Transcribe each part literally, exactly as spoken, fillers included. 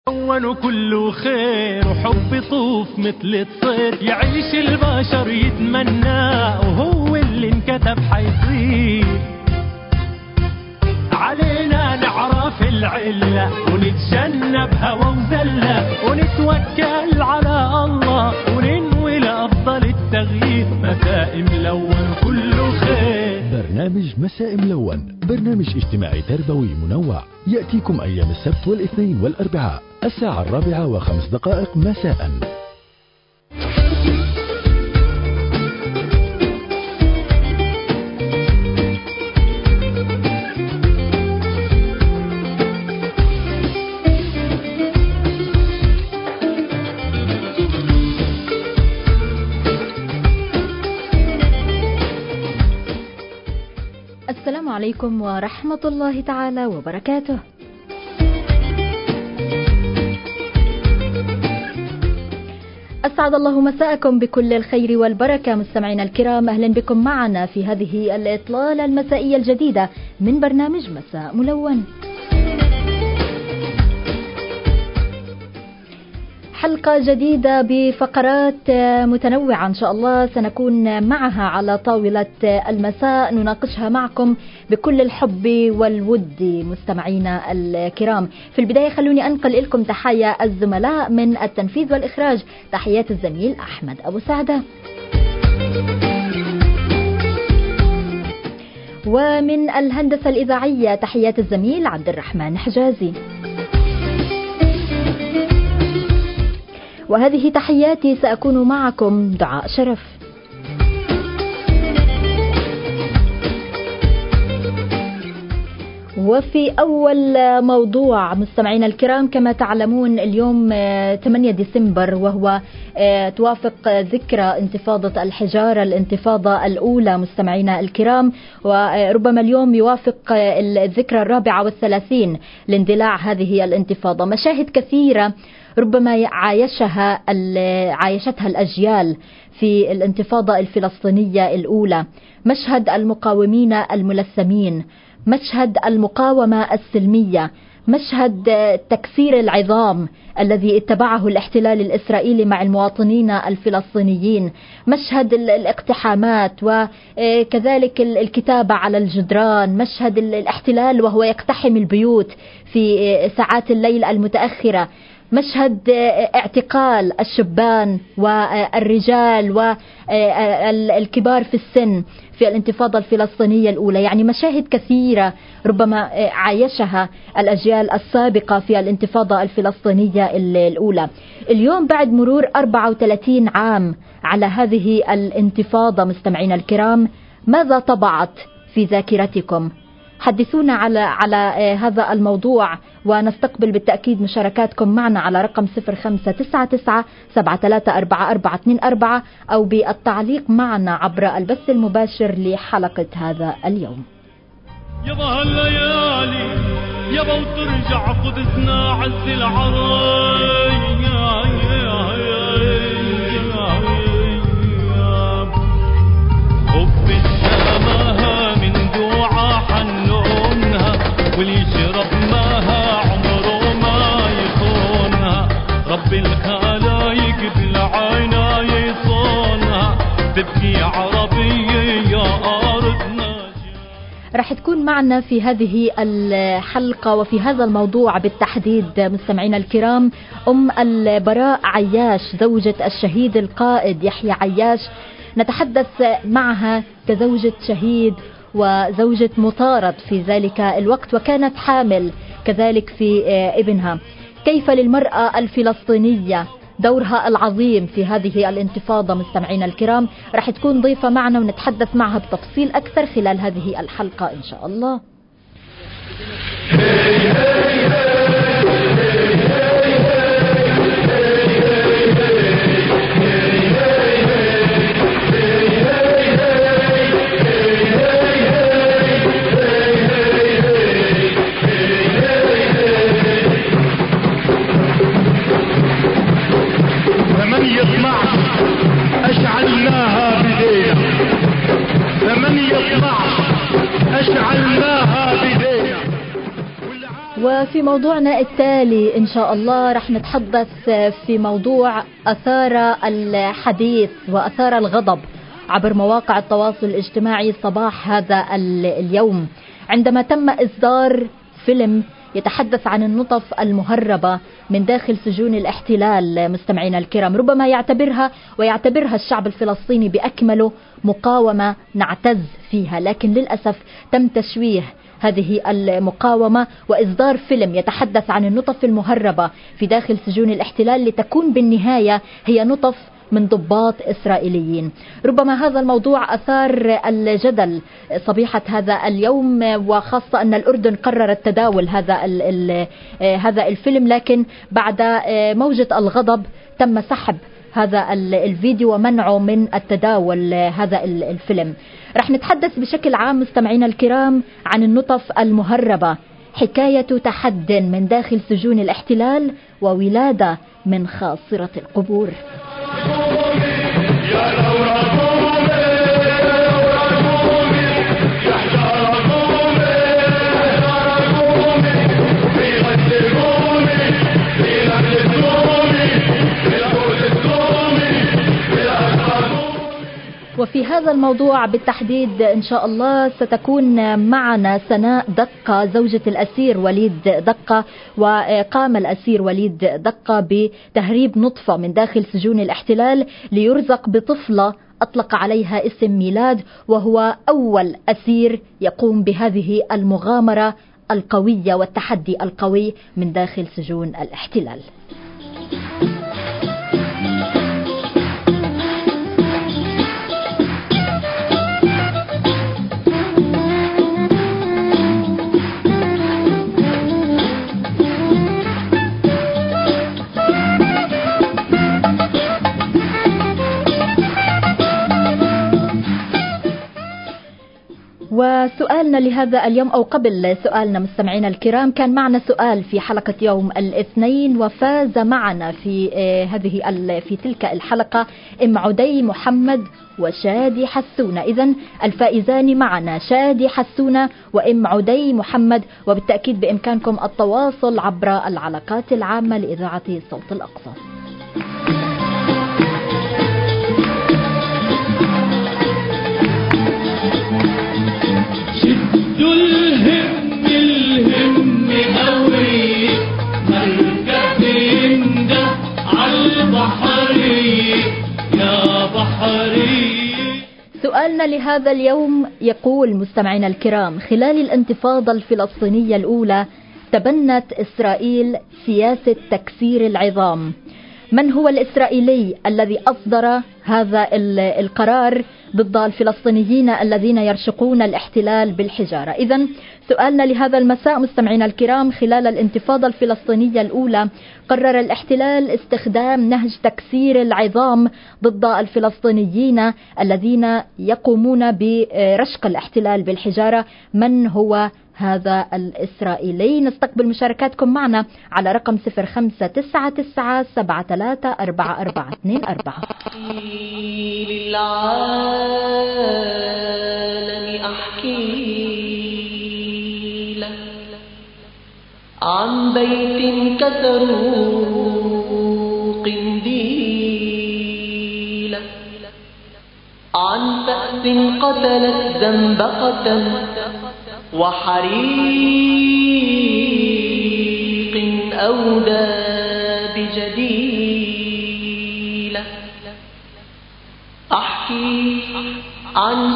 كله خير وحب يطوف مثل الطير، يعيش البشر يتمناه وهو اللي انكتب حيصير. علينا نعرف العلة ونتجنب هوى وزلة ونتوكل على الله وننوي لأفضل التغيير. مساء ملون كله خير. برنامج مساء ملون برنامج اجتماعي تربوي منوع يأتيكم أيام السبت والاثنين والأربعاء الساعة الرابعة وخمس دقائق مساء. السلام عليكم ورحمة الله تعالى وبركاته. أسعد الله مساءكم بكل الخير والبركة مستمعينا الكرام، أهلا بكم معنا في هذه الإطلالة المسائية الجديدة من برنامج مساء ملون. حلقة جديدة بفقرات متنوعة إن شاء الله سنكون معها على طاولة المساء نناقشها معكم بكل الحب والود مستمعينا الكرام. في البداية خلوني أنقل لكم تحية الزملاء من التنفيذ والإخراج، تحيات الزميل أحمد أبو سعدة، ومن الهندسة الإذاعية تحيات الزميل عبد الرحمن حجازي، وهذه تحياتي سأكون معكم دعاء شرف. وفي أول موضوع مستمعينا الكرام، كما تعلمون اليوم ثمانية ديسمبر وهو توافق ذكرى انتفاضة الحجارة، الانتفاضة الأولى مستمعينا الكرام، وربما اليوم يوافق الذكرى الرابعة والثلاثين لاندلاع هذه الانتفاضة. مشاهد كثيرة ربما عايشها عايشتها الأجيال في الانتفاضة الفلسطينية الأولى، مشهد المقاومين الملثمين، مشهد المقاومة السلمية، مشهد تكسير العظام الذي اتبعه الاحتلال الإسرائيلي مع المواطنين الفلسطينيين، مشهد الاقتحامات وكذلك الكتابة على الجدران، مشهد الاحتلال وهو يقتحم البيوت في ساعات الليل المتأخرة، مشهد اعتقال الشبان والرجال والكبار في السن في الانتفاضة الفلسطينية الأولى. يعني مشاهد كثيرة ربما عايشها الأجيال السابقة في الانتفاضة الفلسطينية الأولى. اليوم بعد مرور أربعة وثلاثين عام على هذه الانتفاضة مستمعينا الكرام، ماذا طبعت في ذاكرتكم؟ حدثونا على على هذا الموضوع، ونستقبل بالتأكيد مشاركاتكم معنا على رقم صفر خمسة تسعة تسعة سبعة ثلاثة أربعة أربعة اثنين أربعة أو بالتعليق معنا عبر البث المباشر لحلقة هذا اليوم. يبا هالليالي يبا وترجع قدسنا عز العراي، حب السماها من دعاء حنونها واللي يشرب ماها عمره ما يخونها، رب الخلايق بالعينا يصونها، تبكي عربية يا أرضنا. راح تكون معنا في هذه الحلقة وفي هذا الموضوع بالتحديد مستمعينا الكرام أم البراء عياش، زوجة الشهيد القائد يحيى عياش. نتحدث معها كزوجة شهيد وزوجة مطارد في ذلك الوقت، وكانت حامل كذلك في ابنها. كيف للمرأة الفلسطينية دورها العظيم في هذه الانتفاضة مستمعينا الكرام؟ راح تكون ضيفة معنا ونتحدث معها بتفصيل أكثر خلال هذه الحلقة إن شاء الله. فمن يطمع أشعلناها بدينا، فمن يطمع أشعلناها بدينا. وفي موضوعنا التالي إن شاء الله رح نتحدث في موضوع أثار الحديث وأثار الغضب عبر مواقع التواصل الاجتماعي صباح هذا اليوم، عندما تم إصدار فيلم يتحدث عن النطف المهربة من داخل سجون الاحتلال. مستمعينا الكرام، ربما يعتبرها ويعتبرها الشعب الفلسطيني بأكمله مقاومة نعتز فيها، لكن للأسف تم تشويه هذه المقاومة وإصدار فيلم يتحدث عن النطف المهربة في داخل سجون الاحتلال لتكون بالنهاية هي نطف من ضباط إسرائيليين. ربما هذا الموضوع أثار الجدل صبيحة هذا اليوم، وخاصة أن الأردن قررت تداول هذا ال ال هذا الفيلم، لكن بعد موجة الغضب تم سحب هذا الفيديو ومنعه من التداول هذا الفيلم. رح نتحدث بشكل عام مستمعينا الكرام عن النطف المهربة، حكاية تحد من داخل سجون الاحتلال وولادة من خاصرة القبور. وفي هذا الموضوع بالتحديد إن شاء الله ستكون معنا سناء دقة زوجة الأسير وليد دقة، وقام الأسير وليد دقة بتهريب نطفة من داخل سجون الاحتلال ليرزق بطفلة أطلق عليها اسم ميلاد، وهو أول أسير يقوم بهذه المغامرة القوية والتحدي القوي من داخل سجون الاحتلال. وسؤالنا لهذا اليوم، أو قبل سؤالنا مستمعينا الكرام، كان معنا سؤال في حلقة يوم الاثنين، وفاز معنا في هذه في تلك الحلقة ام عدي محمد وشادي حسونة. إذن الفائزان معنا شادي حسونة وام عدي محمد، وبالتأكيد بإمكانكم التواصل عبر العلاقات العامة لإذاعة صوت الأقصى. شدوا الهم الهم قوي، مركب ينده عالبحري يا بحري. سؤالنا لهذا اليوم يقول مستمعينا الكرام: خلال الانتفاضة الفلسطينية الأولى تبنت إسرائيل سياسة تكسير العظام. من هو الإسرائيلي الذي أصدر هذا القرار ضد الفلسطينيين الذين يرشقون الاحتلال بالحجارة؟ إذن سؤالنا لهذا المساء مستمعينا الكرام: خلال الانتفاضة الفلسطينية الأولى قرر الاحتلال استخدام نهج تكسير العظام ضد الفلسطينيين الذين يقومون برشق الاحتلال بالحجارة. من هو هذا الإسرائيلي؟ نستقبل مشاركاتكم معنا على رقم صفر خمسة تسعة تسعة سبعة ثلاثة أربعة أربعة اثنين أربعة. للعالم أحكي لك عن بيت كسروا قنديلا، عن فأس قتلت زنبقة وحريق أودى بجديلة. أحكي عن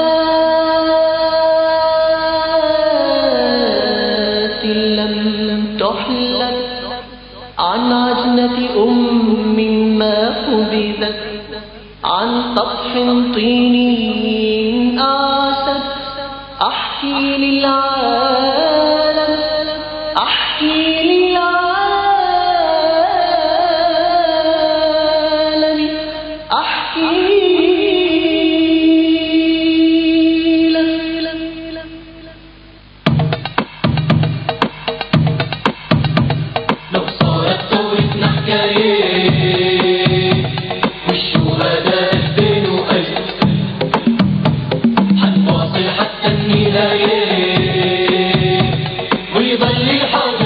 شاة لم تحلب، عن عجنة أم ما خبزت، عن سطح طيني أعشت. أحكي للعالم، أحكي للعالم، أحكي لو صارت ثورتنا حكاية والشهداء ألفين وألف، حنواصل حتى النهاية ويضل الحرب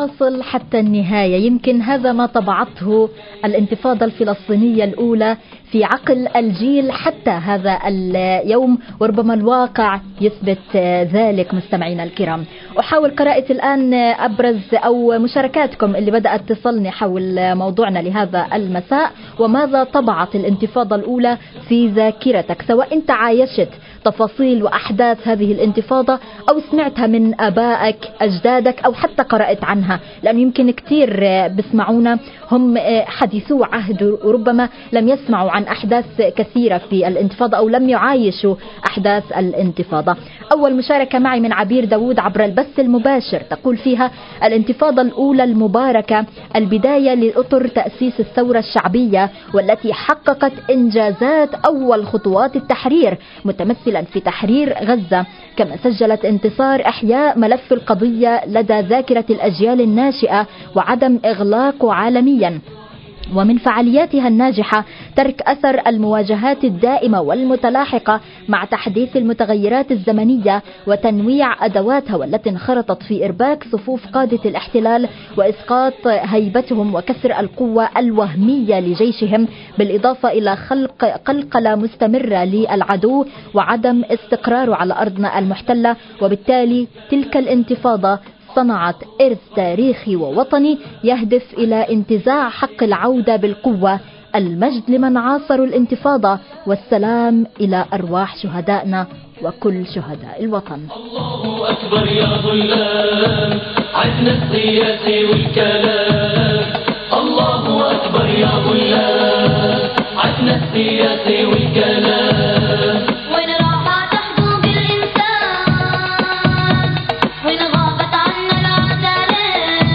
نواصل حتى النهاية. يمكن هذا ما طبعته الانتفاضة الفلسطينية الأولى في عقل الجيل حتى هذا اليوم، وربما الواقع يثبت ذلك. مستمعينا الكرام، أحاول قراءة الآن أبرز أو مشاركاتكم اللي بدأت تصلني حول موضوعنا لهذا المساء. وماذا طبعت الانتفاضة الأولى في ذاكرتك، سواء أنت عايشت تفاصيل وأحداث هذه الانتفاضة أو سمعتها من آبائك أجدادك أو حتى قرأت عنها، لأنه يمكن كتير بسمعونا هم حديثو عهد وربما لم يسمعوا عن أحداث كثيرة في الانتفاضة أو لم يعايشوا أحداث الانتفاضة. أول مشاركة معي من عبير داود عبر البث المباشر، تقول فيها: الانتفاضة الأولى المباركة البداية لأطر تأسيس الثورة الشعبية، والتي حققت إنجازات أول خطوات التحرير متمثلا في تحرير غزة، كما سجلت انتصار إحياء ملف القضية لدى ذاكرة الأجيال الناشئة وعدم إغلاقه عالميا. ومن فعالياتها الناجحة ترك أثر المواجهات الدائمة والمتلاحقة مع تحديث المتغيرات الزمنية وتنويع أدواتها، والتي انخرطت في إرباك صفوف قادة الاحتلال وإسقاط هيبتهم وكسر القوة الوهمية لجيشهم، بالإضافة إلى خلق قلقلة مستمرة للعدو وعدم استقراره على أرضنا المحتلة. وبالتالي تلك الانتفاضة صنعت إرث تاريخي ووطني يهدف إلى انتزاع حق العودة بالقوة. المجد لمن عاصروا الانتفاضة، والسلام إلى أرواح شهدائنا وكل شهداء الوطن. الله أكبر يا ظلام عدنا السياسي والكلام. الله أكبر يا ظلام عدنا السياسي والكلام. وين راحت حقوق الإنسان، وين غابت عنا العدالة،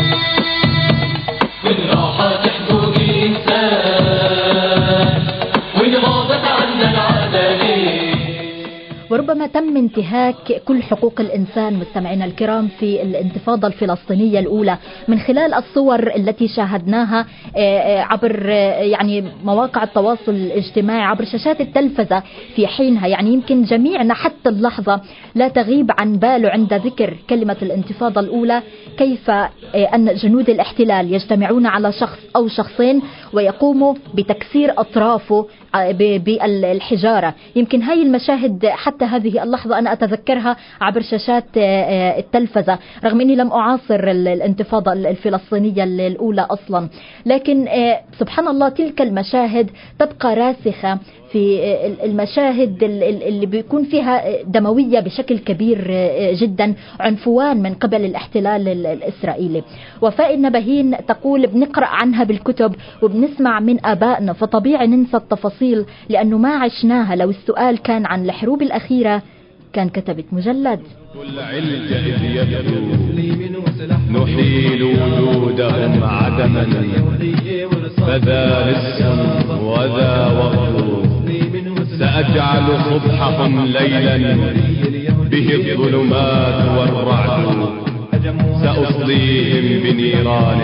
وين راحت حقوق الإنسان، وين غابت عنا العدالة. وربما تم انتهاك كل حقوق الإنسان مستمعينا الكرام في الانتفاضة الفلسطينية الأولى من خلال الصور التي شاهدناها عبر يعني مواقع التواصل الاجتماعي، عبر شاشات التلفزة في حينها. يعني يمكن جميعنا حتى اللحظة لا تغيب عن باله عند ذكر كلمة الانتفاضة الأولى كيف أن جنود الاحتلال يجتمعون على شخص أو شخصين ويقوموا بتكسير أطرافه بالحجارة. يمكن هاي المشاهد حتى هذه اللحظة أنا أتذكرها عبر شاشات التلفزة، رغم أني لم أعاصر الانتفاضة الفلسطينية الأولى أصلا، لكن سبحان الله تلك المشاهد تبقى راسخة في المشاهد اللي بيكون فيها دموية بشكل كبير جدا، عنفوان من قبل الاحتلال الإسرائيلي. وفاء النبهين تقول: بنقرأ عنها بالكتب وبنسمع من آبائنا، فطبيعي ننسى التفاصيل لأنه ما عشناها. لو السؤال كان عن الحروب الأخيرة كان كتبت مجلد. كل علج إذ يبدو نحيل وجودهم عدما، فذا نصف وذا وقت، سأجعل صبحهم ليلا به الظلمات والرعد، سأصليهم بنيران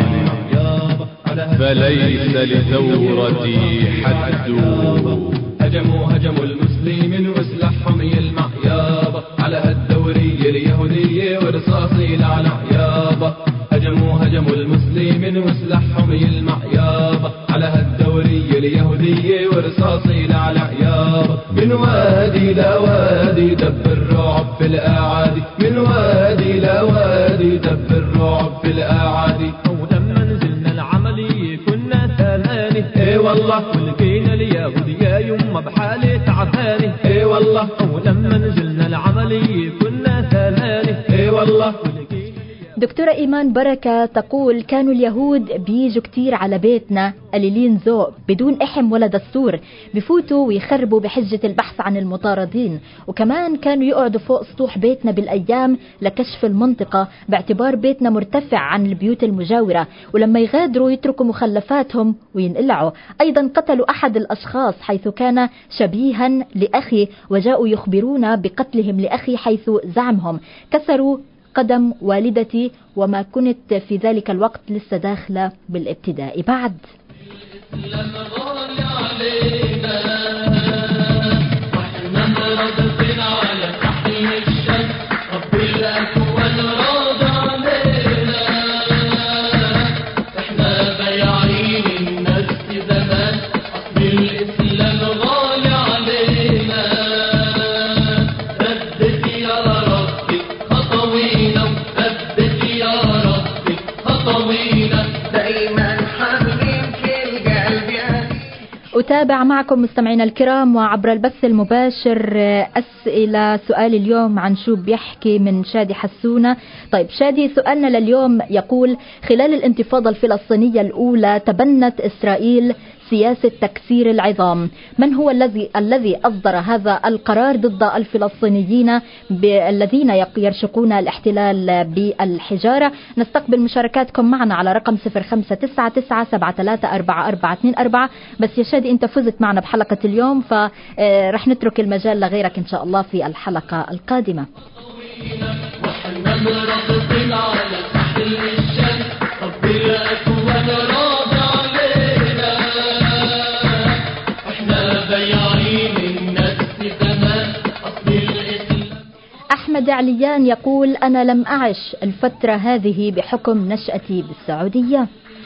فليس لثورتي حد. هجموا هجموا المسلمين وسلاحهم يلمع يابا على هالدورية اليهودية ورصاصي لعلع يابا. هجموا هجموا المسلمين وسلاحهم يلمع يابا على هالدورية اليهودية ورصاصي لعلع يابا. من وادي لوادي دب الرعب في الأعادي، من وادي لوادي دب الرعب في الأعادي. ولما نزلنا العملية كنا ثاني اي والله، ولقينا اليهودي يا يما بحالة تعباني اي والله. ولما نزلنا العملية كنا ثاني اي والله. دكتورة إيمان بركة تقول: كانوا اليهود بيجوا كتير على بيتنا قليلين ذوق بدون إحم ولا دستور، بفوتوا ويخربوا بحجة البحث عن المطاردين، وكمان كانوا يقعدوا فوق سطوح بيتنا بالأيام لكشف المنطقة باعتبار بيتنا مرتفع عن البيوت المجاورة، ولما يغادروا يتركوا مخلفاتهم وينقلعوا. أيضا قتلوا أحد الأشخاص حيث كان شبيها لأخي، وجاءوا يخبرونا بقتلهم لأخي حيث زعمهم كسروا قدم والدتي، وما كنت في ذلك الوقت لسه داخلة بالابتدائي بعد. دايما حاضرين في القلب يا أتابع معكم مستمعينا الكرام وعبر البث المباشر أسئلة. سؤال اليوم عن شو بيحكي من شادي حسونة. طيب شادي، سؤالنا لليوم يقول: خلال الانتفاضة الفلسطينية الأولى تبنت إسرائيل سياسة تكسير العظام. من هو الذي الذي أصدر هذا القرار ضد الفلسطينيين الذين يرشقون الاحتلال بالحجارة؟ نستقبل مشاركاتكم معنا على رقم صفر خمسة تسعة تسعة سبعة ثلاثة أربعة أربعة اثنين أربعة. بس يا شادي أنت فزت معنا بحلقة اليوم، فرح نترك المجال لغيرك إن شاء الله في الحلقة القادمة. أحمد عليان يقول: أنا لم أعش الفترة هذه بحكم نشأتي بالسعودية.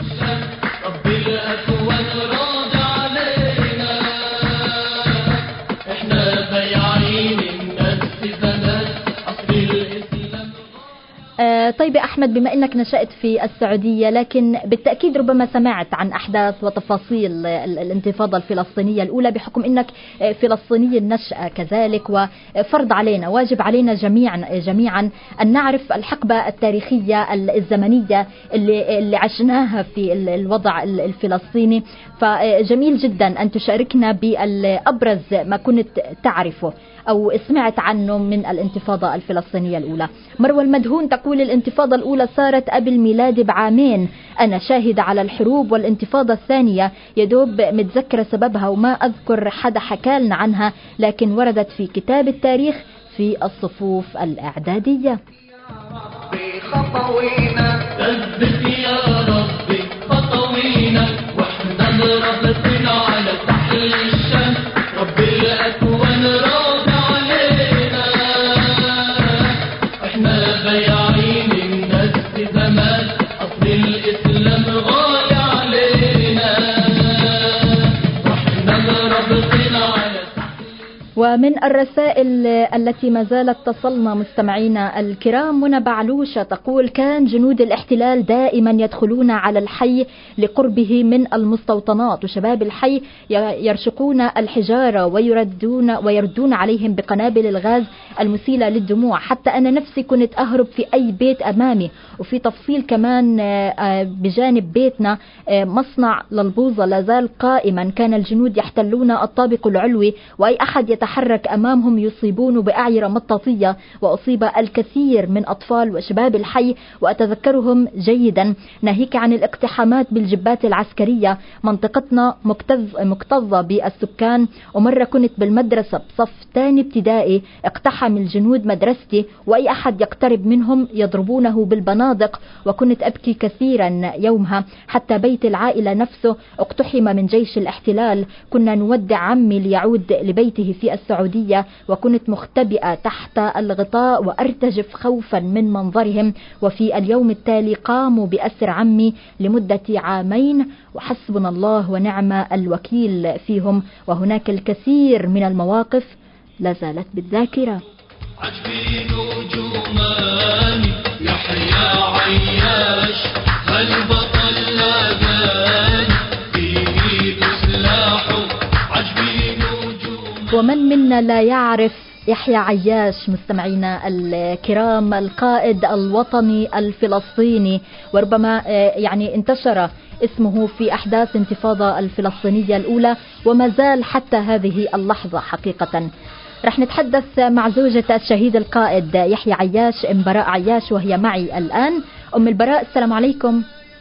آه طيب يا أحمد، بما أنك نشأت في السعودية لكن بالتأكيد ربما سمعت عن أحداث وتفاصيل الانتفاضة الفلسطينية الأولى، بحكم أنك فلسطيني النشأة كذلك، وفرض علينا واجب علينا جميعا جميعا أن نعرف الحقبة التاريخية الزمنية اللي, اللي عشناها في الوضع الفلسطيني. فجميل جدا أن تشاركنا بأبرز ما كنت تعرفه أو سمعت عنه من الانتفاضة الفلسطينية الأولى. مروى المدهون تقول: الانتفاضة الأولى صارت قبل ميلادي بعامين، أنا شاهدة على الحروب والانتفاضة الثانية يدوب متذكرة سببها وما أذكر حدا حكالنا عنها، لكن وردت في كتاب التاريخ في الصفوف الإعدادية. خطوينا ثبت يا ربي خطوينا واحنا مربطين على تحل الشمس، ربي الأكوان راضي علينا، احنا بياعين الناس زمان، أصل الإسلام غالي علينا، واحنا مربطين على. ومن الرسائل التي ما زالت تصلنا مستمعينا الكرام، منى بعلوشة تقول: كان جنود الاحتلال دائما يدخلون على الحي لقربه من المستوطنات، وشباب الحي يرشقون الحجارة ويردون ويردون عليهم بقنابل الغاز المسيلة للدموع. حتى أنا نفسي كنت أهرب في أي بيت أمامي. وفي تفصيل كمان بجانب بيتنا مصنع للبوظة لازال قائما، كان الجنود يحتلون الطابق العلوي وأي أحد يتحرك أمامهم يصيبون بأعيرة مطاطية، وأصيب الكثير من أطفال وشباب الحي وأتذكرهم جيدا، ناهيك عن الاقتحامات بالجبات العسكرية. منطقتنا مكتظة بالسكان، ومرة كنت بالمدرسة بصف ثاني ابتدائي اقتحم الجنود مدرستي، وأي أحد يقترب منهم يضربونه بالبنادق، وكنت أبكي كثيرا يومها. حتى بيت العائلة نفسه اقتحم من جيش الاحتلال. كنا نودع عمي ليعود لبيته في السعودية، وكنت مختبئة تحت الغطاء وأرتجف خوفا من منظرهم. وفي اليوم التالي قاموا بأسر عمي لمدة عامين، وحسبنا الله ونعم الوكيل فيهم. وهناك الكثير من المواقف لا زالت بالذاكرة. عجبين وجوماني يحيى عياش هالبطل لاقاني في ايده سلاحه عجبين وجوماني. ومن منا لا يعرف يحيى عياش مستمعينا الكرام، القائد الوطني الفلسطيني، وربما يعني انتشر اسمه في أحداث انتفاضة الفلسطينية الأولى وما زال حتى هذه اللحظة حقيقة. رح نتحدث مع زوجة الشهيد القائد يحيى عياش، أم براء عياش، وهي معي الآن. أم البراء، السلام عليكم.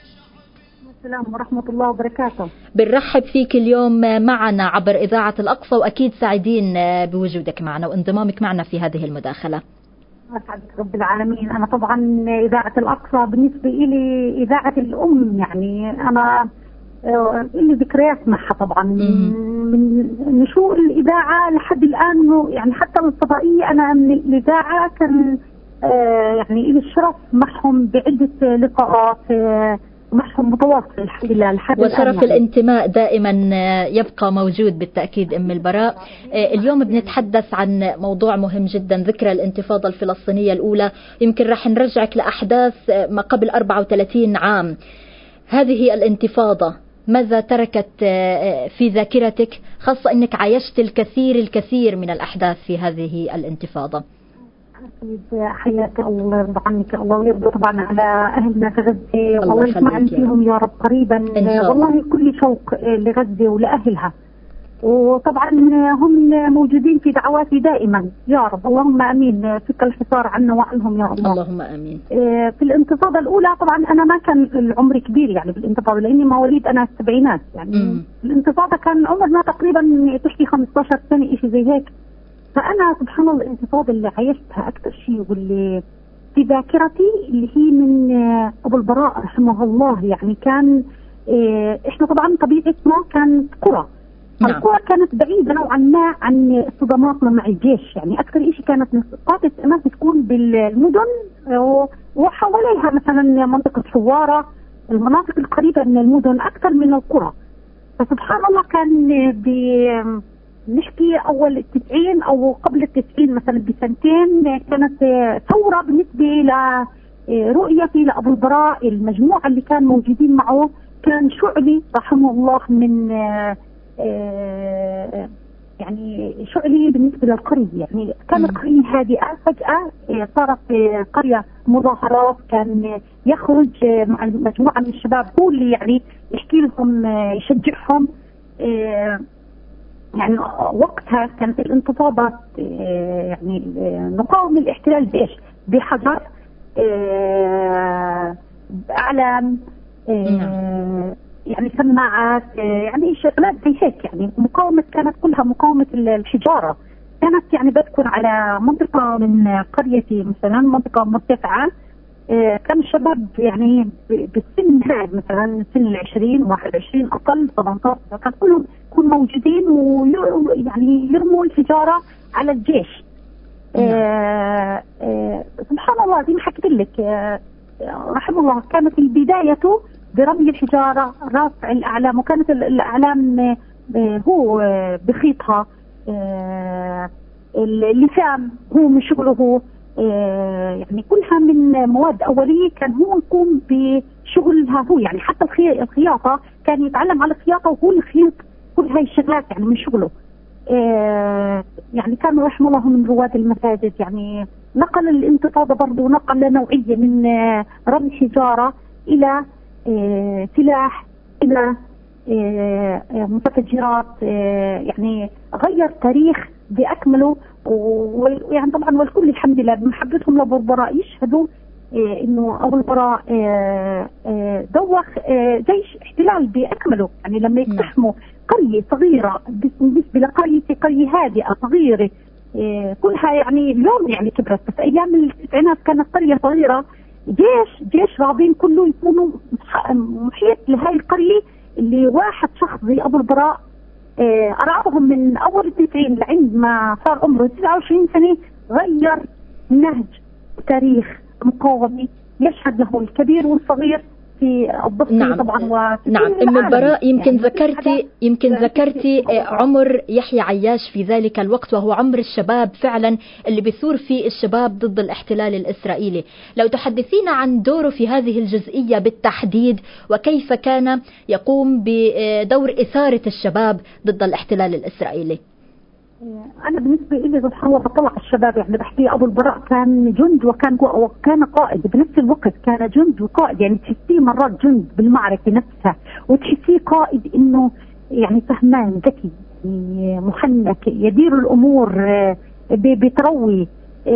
السلام ورحمة الله وبركاته. بنرحب فيك اليوم معنا عبر إذاعة الأقصى، وأكيد سعيدين بوجودك معنا وانضمامك معنا في هذه المداخلة. أسعدك رب العالمين. أنا طبعا إذاعة الأقصى بالنسبة إلي إذاعة الأم، يعني أنا اللي ذكريات معها طبعا من نشوء الإذاعة لحد الآن، يعني حتى الفضائية أنا من الإذاعة كان يعني إلي الشرف معهم بعدة لقاءات معهم متواصل الحمد لله لحد الآن. وشرف يعني الانتماء دائما يبقى موجود بالتأكيد أم البراء. اليوم بنتحدث عن موضوع مهم جدا، ذكرى الانتفاضة الفلسطينية الأولى. يمكن رح نرجعك لأحداث ما قبل أربعة وثلاثين عام. هذه الانتفاضة ماذا تركت في ذاكرتك، خاصة أنك عايشت الكثير الكثير من الأحداث في هذه الانتفاضة؟ حياك الله يرضى عنك، الله يرضى طبعا على أهلنا في غزة، والله يسمعنا فيهم يا رب قريبا. والله كل شوق لغزة ولأهلها، وطبعا هم موجودين في دعواتي دائما يا رب. اللهم امين، فك الحصار عنا وعنهم يا الله. اللهم امين. في الانتفاضه الاولى طبعا انا ما كان العمر كبير يعني بالانتفاضه، لاني مواليد انا السبعينات يعني. مم. الانتفاضه كان عمرنا تقريبا تحكي خمسة عشر سنه شيء زي هيك. فانا سبحان الله الانتفاضه اللي عايشتها اكثر شيء واللي في ذاكرتي اللي هي من ابو البراء رحمه الله. يعني كان احنا طبعا طبيعتنا كانت قرى، القرى كانت بعيدة نوعا ما عن صدماتنا مع الجيش. يعني أكثر إشي كانت نقاط التماس تكون بالمدن وحواليها مثلا منطقة حوارة، المناطق القريبة من المدن أكثر من القرى. فسبحان الله كان نحكي أول التسعين أو قبل التسعين مثلا بسنتين كانت ثورة بالنسبة لرؤيتي لأبو البراء. المجموعة اللي كان موجودين معه كان شعلي رحمه الله من آه يعني شعلي بالنسبة للقرية. يعني كانت قرية هادئة، فجأة صارت قرية مظاهرات، كان يخرج مع مجموعة من الشباب هو اللي يعني يحكي لهم يشجعهم. آه يعني وقتها كانت الانتفاضة آه يعني نقاوم الاحتلال بإيش؟ بحجر، آه أعلام، آه يعني سماعات، يعني شغلات زي هيك. يعني مقاومة كانت كلها مقاومة الحجارة. كانت يعني بذكر على منطقة من قريتي مثلا منطقة مرتفعة، كان الشباب يعني بالسن هذا مثلا سن العشرين واحد وعشرين أقل ثمانية عشر كان كلهم يكونوا موجودين ويعني يرموا الحجارة على الجيش. آه آه سبحان الله زي ما حكيت لك آه رحمه الله كانت البداية برمي الحجارة، رفع الأعلام، وكانت الأعلام هو بخيطها، اللسام هو من شغله، يعني كلها من مواد أولية كان هو يقوم بشغلها هو. يعني حتى الخياطة كان يتعلم على الخياطة وهو الخيط كل هاي الشغلات يعني من شغله. يعني كان رحمه الله من رواد المساجد. يعني نقل الانتفاضة برضو نقل نوعية من رمي حجارة إلى إيه سلاح، إلى إيه متفجرات. إيه يعني غير تاريخ بأكمله. ويعني طبعا والكل الحمد لله بمحبتهم لأبو البراء يشهدوا إيه إنه أبو البراء إيه إيه دوخ إيه جيش احتلال بأكمله. يعني لما يقتحموا قرية صغيرة بالنسبة لقرية قرية هادئة صغيرة إيه كلها يعني اليوم يعني كبرت، بس أيام التسعينات كانت قرية صغيرة. جيش جيش راضين كله يكونوا محيط لهاي القرية اللي واحد شخص زي أبو البراء اه أرعبهم من أول التسعين لعند ما صار عمره تسعة وعشرين سنة. غير نهج تاريخ مقاومي يشهد له الكبير والصغير في الضفة. نعم. طبعا نعم أم البراء يمكن يعني ذكرتي يمكن ذكرتي عمر يحيى عياش في ذلك الوقت، وهو عمر الشباب فعلا اللي بيثور فيه الشباب ضد الاحتلال الإسرائيلي. لو تحدثينا عن دوره في هذه الجزئية بالتحديد، وكيف كان يقوم بدور إثارة الشباب ضد الاحتلال الإسرائيلي. أنا بالنسبة لي سبحان الله بطلع الشباب. يعني بحكي أبو البراء كان جند وكان وكان قائد بنفس الوقت، كان جند وقائد. يعني تحسيه مرات جند بالمعركة نفسها، وتحسيه قائد إنه يعني فهمان ذكي محنك يدير الأمور بتروي.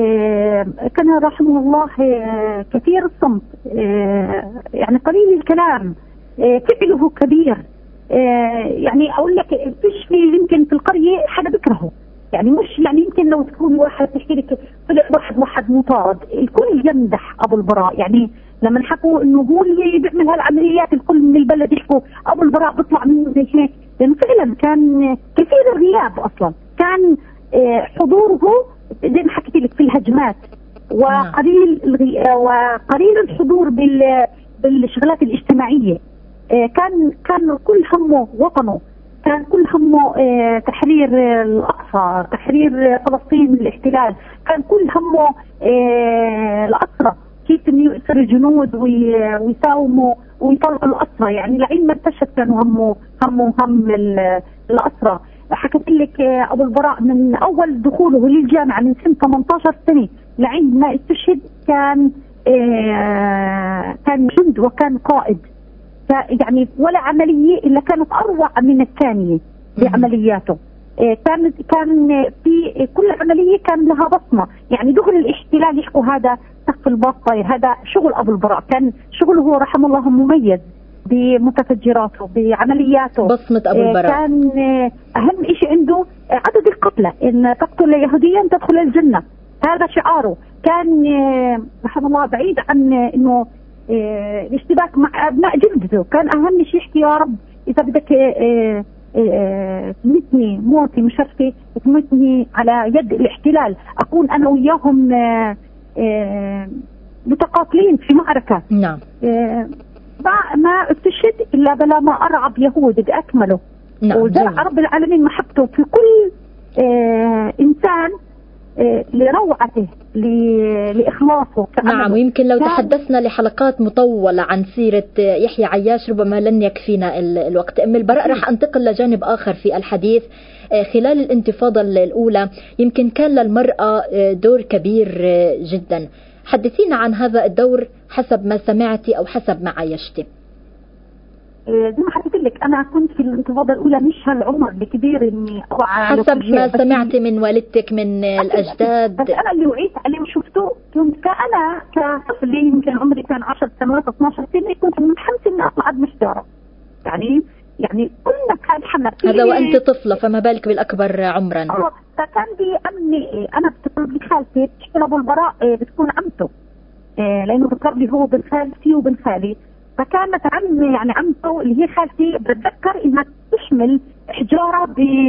كان رحمه الله كثير الصمت، يعني قليل الكلام، فعله كبير. يعني اقول لك فيش في يمكن في القريه حدا بكرهه. يعني مش يعني يمكن لو تكون واحد تحكي لك طلع واحد واحد مطارد الكل يمدح ابو البراء. يعني لما حكوا انه هو اللي بيعمل هالعمليات الكل من البلد يحكوا ابو البراء بيطلع منه زي هيك، لانه فعلا كان كثير الغياب. اصلا كان حضوره زي ما حكيت لك في الهجمات، وقليل الغي... وقليل الحضور بال بالشغلات الاجتماعيه. كان كان كل همه وطنه، كان كل همه تحرير الأقصى، تحرير فلسطين من الاحتلال، كان كل همه الأسرى كيف انه يؤسر الجنود ويساوموا ويطلعوا الأسرى، يعني لعين ما استشهد كانوا همه همه هم الأسرى. حكيت لك أبو البراء من أول دخوله للجامعة من سن ثمانية عشر سنة لعين ما استشهد كان كان جند وكان قائد، يعني ولا عملية إلا كانت أروع من الثانية بعملياته. كان كان في كل عملية كان لها بصمة، يعني دخل الاحتلال يحكوا هذا سقف البطة، هذا شغل أبو البراء، كان شغله رحمه الله مميز بمتفجراته بعملياته. بصمة أبو البراء كان أهم شيء عنده عدد القتلى، إن تقتل يهوديا تدخل الجنة، هذا شعاره. كان رحمه الله بعيد عن إنه الاشتباك مع أبناء جلدته، كان أهم شيء يحكي يا رب إذا بدك تمتني موتي مشرفة تمتني على يد الاحتلال، أكون أنا وياهم متقاتلين في معركة. نعم. ما استشهد إلا بلا ما أرعب يهود بأكمله. نعم. وزرع رب العالمين محبته في كل إنسان لروعته لإخلاصه. نعم. ويمكن لو تحدثنا لحلقات مطولة عن سيرة يحيى عياش ربما لن يكفينا الوقت. أم البراء رح أنتقل لجانب آخر في الحديث. خلال الانتفاضة الأولى يمكن كان للمرأة دور كبير جدا، حدثينا عن هذا الدور حسب ما سمعتي أو حسب ما عايشتي. زي ما حكيت لك أنا كنت في الانتفاضة الأولى مش هالعمر الكبير إني أوعى حسب ما سمعتي من والدتك من الأجداد. بس أنا اللي وعيت عليه وشفته كنت كأنا كطفل يمكن عمري كان عشر سنوات اثني عشر سنة، كنت متحمسة إني أطلع محجرة، يعني يعني كنا كان حمل هذا وأنت طفلة، فما بالك بالأكبر عمرا. اه فكان بيأمني أنا بتقرب لي خالتي بتحكي أبو البراء بتكون عمته، لأنه بتقرب لي هو بن خالتي وبن خالي، فكانت عم يعني عمته اللي هي خالتي بتذكر انها تحمل حجاره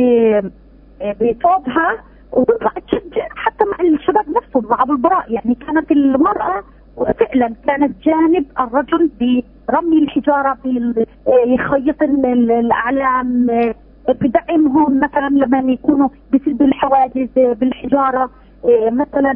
بثوبها وتطلع تشد حتى مع الشباب نفسهم مع ابو البراء. يعني كانت المراه فعلا كانت جانب الرجل برمي الحجاره، يخيط الاعلام، بدعمهم مثلا لما يكونوا بيسدوا الحواجز بالحجاره، مثلا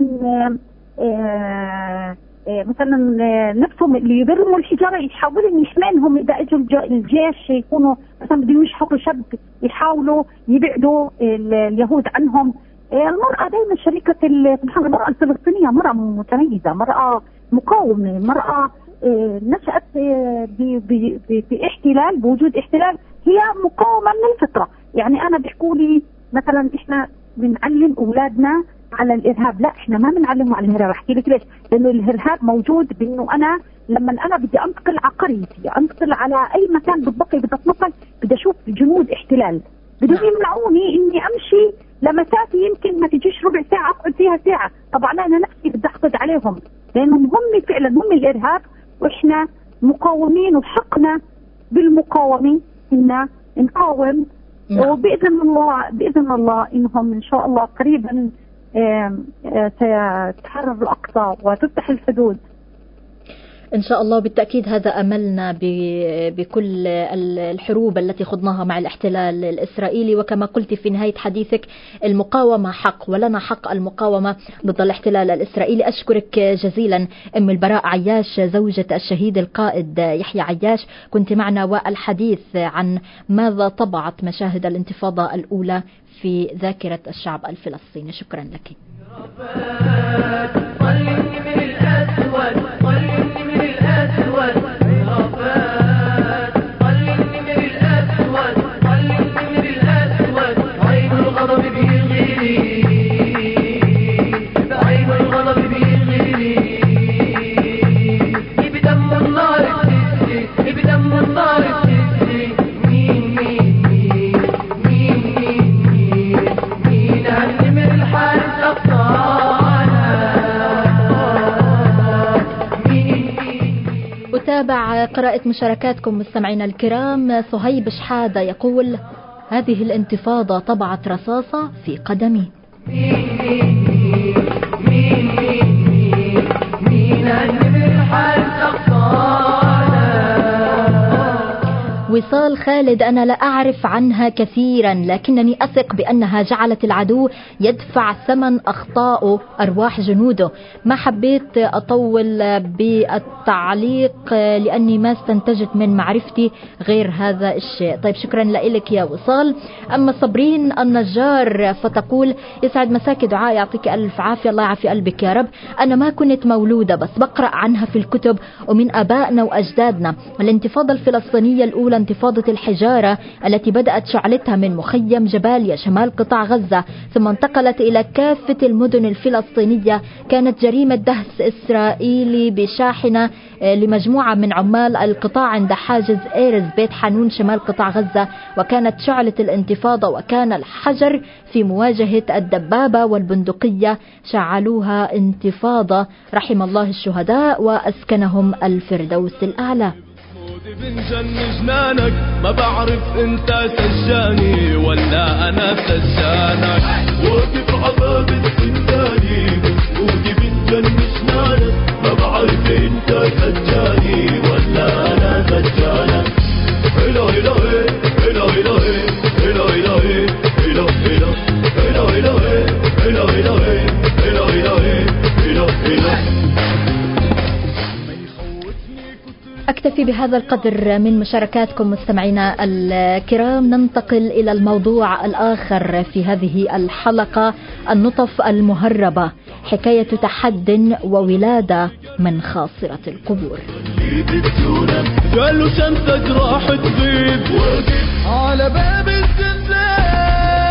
مثلا نفسهم اللي يبرموا الحجاره يحاولوا ان يحملهم اذا اجوا الجيش يكونوا مثلا بدهم يشحطوا شب يحاولوا يبعدوا اليهود عنهم. المراه دائما شريكه سبحان المراه الفلسطينيه مراه متميزه، مراه مقاومه، مراه نشأت باحتلال بوجود احتلال، هي مقاومه من الفطره. يعني انا بيحكوا لي مثلا احنا بنعلم اولادنا على الارهاب، لا احنا ما بنعلمه على الارهاب. احكي لك ليش؟ لانه الارهاب موجود بانه انا لما انا بدي انتقل على قريتي، انتقل على اي مكان بالضبط بدي اتنقل، بدي اشوف جنود احتلال بدهم يمنعوني اني امشي لمسافه يمكن ما تجيش ربع ساعه اقعد فيها ساعه. طبعا انا نفسي بدي احقد عليهم لانهم هم فعلا هم الارهاب، واحنا مقاومين وحقنا بالمقاومه ان نقاوم. وباذن الله باذن الله انهم ان شاء الله قريبا ستحرر الأقصى وتفتح الحدود إن شاء الله. بالتأكيد هذا أملنا بكل الحروب التي خضناها مع الاحتلال الإسرائيلي، وكما قلت في نهاية حديثك المقاومة حق ولنا حق المقاومة ضد الاحتلال الإسرائيلي. أشكرك جزيلا أم البراء عياش زوجة الشهيد القائد يحيى عياش، كنت معنا والحديث عن ماذا طبعت مشاهد الانتفاضة الأولى في ذاكرة الشعب الفلسطيني. شكرا لك. أتابع قراءة مشاركاتكم مستمعينا الكرام. صهيب شحادة يقول: هذه الانتفاضة طبعت رصاصة في قدمي. وصال خالد: أنا لا أعرف عنها كثيرا، لكنني أثق بأنها جعلت العدو يدفع ثمن أخطائه أرواح جنوده. ما حبيت أطول بالتعليق لأني ما استنتجت من معرفتي غير هذا الشيء. طيب شكرا لك يا وصال. أما صبرين النجار فتقول: يسعد مساك دعاء، يعطيك ألف عافية، الله يعافي قلبك يا رب. أنا ما كنت مولودة بس بقرأ عنها في الكتب ومن أبائنا وأجدادنا. الانتفاضة الفلسطينية الأولى انتفاضة الحجارة التي بدأت شعلتها من مخيم جباليا شمال قطاع غزة ثم انتقلت إلى كافة المدن الفلسطينية، كانت جريمة دهس إسرائيلي بشاحنة لمجموعة من عمال القطاع عند حاجز إيرز بيت حانون شمال قطاع غزة، وكانت شعلة الانتفاضة وكان الحجر في مواجهة الدبابة والبندقية شعلوها انتفاضة. رحم الله الشهداء وأسكنهم الفردوس الأعلى. بنجن جنانك ما بعرف انت سجاني ولا انا سجانك، واقف عباب السنداني ودي بنجن جنانك ما بعرف انت سجاني ولا انا سجانك. هلا هلا هلا هلا هلا هلا هلا هلا هلا هلا هلا هلا هلا هلا. أكتفي بهذا القدر من مشاركاتكم مستمعينا الكرام. ننتقل إلى الموضوع الآخر في هذه الحلقة: النطف المهربة، حكاية تحد وولادة من خاصرة القبور. قالوا شمسك راح تغيب واقف على باب الزنزان.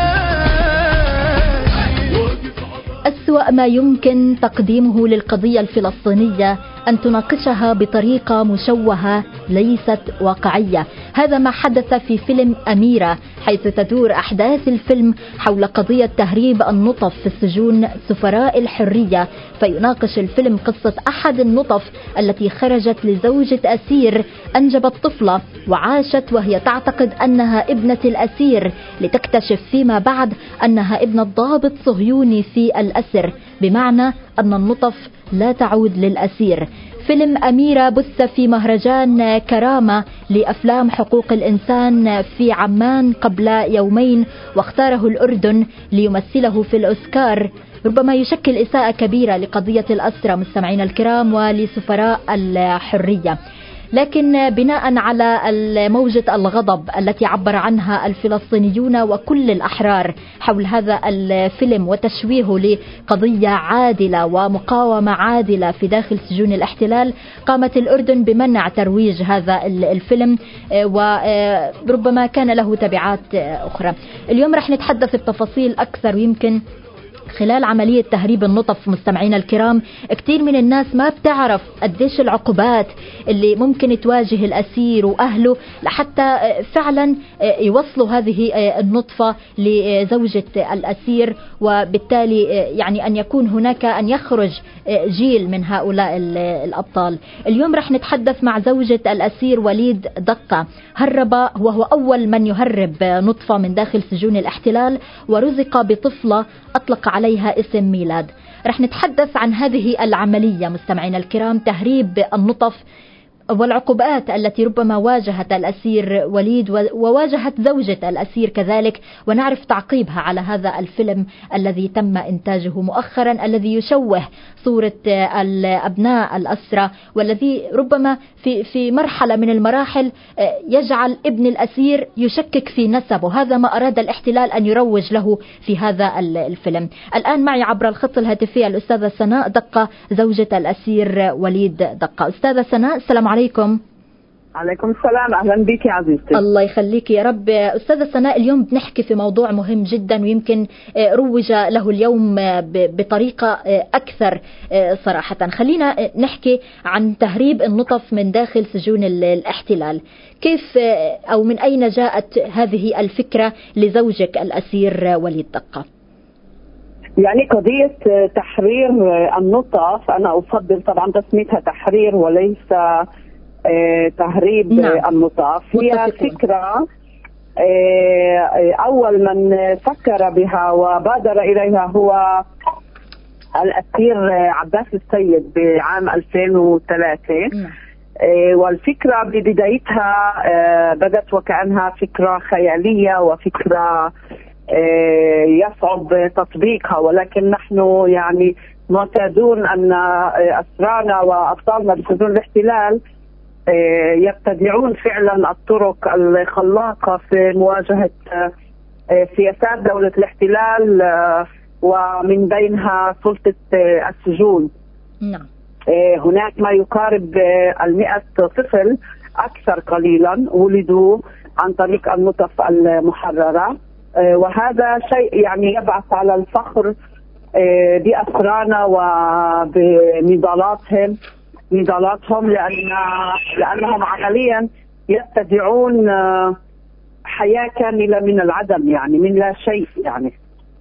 أسوأ ما يمكن تقديمه للقضية الفلسطينية أن تناقشها بطريقة مشوهة ليست واقعية. هذا ما حدث في فيلم أميرة، حيث تدور أحداث الفيلم حول قضية تهريب النطف في السجون سفراء الحرية. فيناقش الفيلم قصة أحد النطف التي خرجت لزوجة أسير أنجبت طفلة وعاشت وهي تعتقد أنها ابنة الأسير، لتكتشف فيما بعد أنها ابنة ضابط صهيوني في الأسر، بمعنى أن النطف لا تعود للأسير. فيلم أميرة بث في مهرجان كرامة لأفلام حقوق الإنسان في عمان قبل يومين، واختاره الأردن ليمثله في الأوسكار. ربما يشكل إساءة كبيرة لقضية الأسرة مستمعين الكرام ولسفراء الحرية، لكن بناء على موجة الغضب التي عبر عنها الفلسطينيون وكل الأحرار حول هذا الفيلم وتشويهه لقضية عادلة ومقاومة عادلة في داخل سجون الاحتلال، قامت الأردن بمنع ترويج هذا الفيلم وربما كان له تبعات أخرى. اليوم رح نتحدث بتفاصيل أكثر، ويمكن خلال عملية تهريب النطف مستمعين الكرام كثير من الناس ما بتعرف قديش العقوبات اللي ممكن تواجه الأسير وأهله لحتى فعلا يوصلوا هذه النطفة لزوجة الأسير، وبالتالي يعني أن يكون هناك أن يخرج جيل من هؤلاء الأبطال. اليوم رح نتحدث مع زوجة الأسير وليد دقة. هرب وهو أول من يهرب نطفة من داخل سجون الاحتلال، ورزق بطفلة أطلق عليها اسم ميلاد. رح نتحدث عن هذه العملية مستمعين الكرام، تهريب النطف، والعقوبات التي ربما واجهت الأسير وليد وواجهت زوجة الأسير كذلك، ونعرف تعقيبها على هذا الفيلم الذي تم إنتاجه مؤخرا، الذي يشوه صورة الأبناء الأسرة، والذي ربما في في مرحلة من المراحل يجعل ابن الأسير يشكك في نسبه. هذا ما أراد الاحتلال أن يروج له في هذا الفيلم. الآن معي عبر الخط الهاتفي الأستاذة سناء دقة زوجة الأسير وليد دقة. أستاذة سناء، السلام عليكم. عليكم السلام، أهلا بك يا عزيزتي. الله يخليك يا رب. أستاذة سناء، اليوم بنحكي في موضوع مهم جدا، ويمكن روج له اليوم بطريقة أكثر صراحة. خلينا نحكي عن تهريب النطف من داخل سجون الاحتلال. كيف أو من أين جاءت هذه الفكرة لزوجك الأسير وليد دقة؟ يعني قضية تحرير النطف أنا أفضل طبعا تسميتها تحرير وليس تهريب. نعم. النطف هي متفقون. فكرة أول من فكر بها وبادر إليها هو الأسير عباس السيد بعام ألفين وثلاثة. نعم. والفكرة ببدايتها بدت وكأنها فكرة خيالية وفكرة يصعب تطبيقها، ولكن نحن يعني معتادون أن أسرانا وأبطالنا بسجون الاحتلال يبتدعون فعلا الطرق الخلاقة في مواجهة سياسات دولة الاحتلال، ومن بينها سلطة السجون. نعم. هناك ما يقارب المئة طفل أكثر قليلا ولدوا عن طريق النطف المحررة، وهذا شيء يعني يبعث على الفخر بأسرانا وبنضالاتهم نضالاتهم لأن لأنهم عمليا يبتدعون حياة كاملة من العدم، يعني من لا شيء يعني.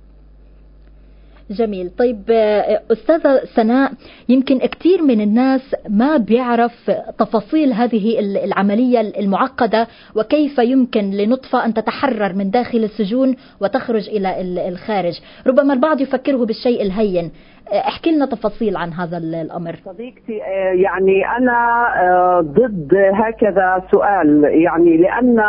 جميل. طيب أستاذة سناء، يمكن كثير من الناس ما بيعرف تفاصيل هذه العملية المعقدة وكيف يمكن لنطفة أن تتحرر من داخل السجون وتخرج إلى الخارج. ربما البعض يفكره بالشيء الهين. احكي لنا تفاصيل عن هذا الأمر. صديقتي، يعني أنا ضد هكذا سؤال، يعني لأن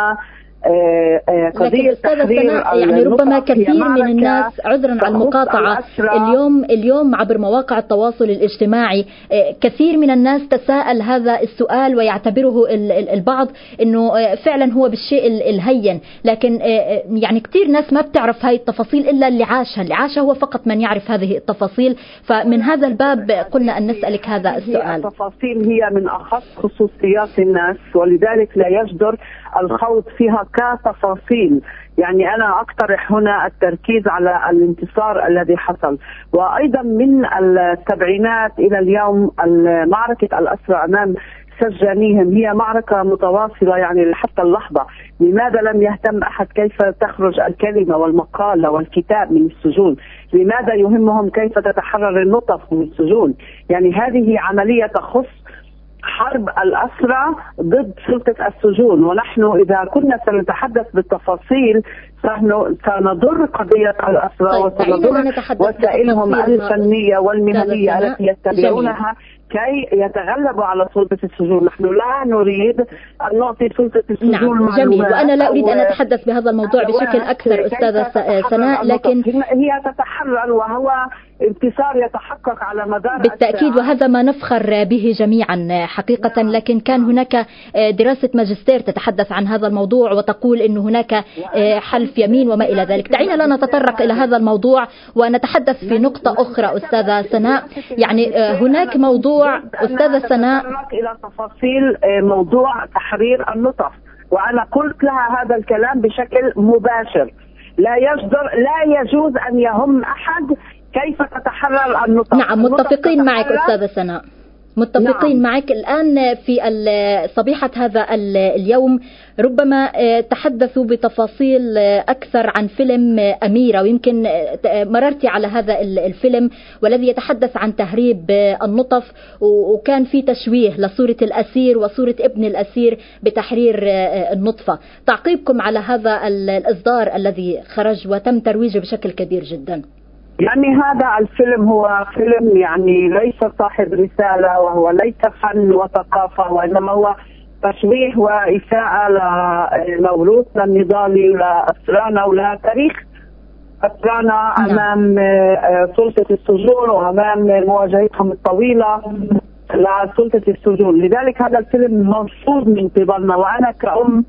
لكن أستاذة سناء يعني ربما كثير من الناس، عذرا على المقاطعة، اليوم اليوم عبر مواقع التواصل الاجتماعي كثير من الناس تساءل هذا السؤال ويعتبره البعض انه فعلا هو بالشيء الهين، لكن يعني كثير ناس ما بتعرف هاي التفاصيل الا اللي عاشها، اللي عاشها هو فقط من يعرف هذه التفاصيل. فمن هذا الباب قلنا ان نسألك هذا السؤال. التفاصيل هي من اخص خصوصيات الناس، ولذلك لا يجدر الخوض فيها كتفاصيل. يعني أنا أقترح هنا التركيز على الانتصار الذي حصل، وأيضا من السبعينات إلى اليوم معركة الأسرى أمام سجانيهم هي معركة متواصلة يعني حتى اللحظة. لماذا لم يهتم أحد كيف تخرج الكلمة والمقالة والكتاب من السجون؟ لماذا يهمهم كيف تتحرر النطف من السجون؟ يعني هذه عملية تخص حرب الأسرى ضد سلطة السجون، ونحن إذا كنا سنتحدث بالتفاصيل سنضر قضية الأسرى. طيب وسنضر وسائلهم الفنية والمهنية التي يتبعونها كي يتغلبوا على سلطة السجون. نحن لا نريد أن نعطي سلطة السجون. نعم جميل، وأنا لا أريد أن أتحدث بهذا الموضوع بشكل أكثر أستاذة سناء، لكن هي تتحرر وهو انتصار يتحقق على مدار بالتأكيد، وهذا ما نفخر به جميعا حقيقة. لكن كان هناك دراسة ماجستير تتحدث عن هذا الموضوع وتقول أن هناك حلف يمين وما إلى ذلك. دعينا لا نتطرق إلى هذا الموضوع ونتحدث في نقطة أخرى أستاذة سناء. يعني هناك موضوع أستاذة سناء إلى تفاصيل موضوع تحرير النطف، وأنا قلت لها هذا الكلام بشكل مباشر. لا يجدر لا يجوز أن يهم أحد كيف تتحرر النطف. نعم متفقين معك أستاذة سناء، متفقين نعم. معك. الآن في صبيحة هذا اليوم ربما تحدثوا بتفاصيل أكثر عن فيلم أميرة، ويمكن مررتي على هذا الفيلم والذي يتحدث عن تهريب النطف، وكان في تشويه لصورة الأسير وصورة ابن الأسير بتحرير النطفة. تعقيبكم على هذا الإصدار الذي خرج وتم ترويجه بشكل كبير جدا؟ يعني هذا الفيلم هو فيلم يعني ليس صاحب رسالة، وهو ليس فن وثقافة، وإنما هو تشويه وإساءة لموروثنا النضالي ولأسرانا ولتاريخ أسرانا أمام سلطة السجون وأمام مواجهتهم الطويلة لسلطة السجون. لذلك هذا الفيلم مرفوض من قبلنا، وأنا كأم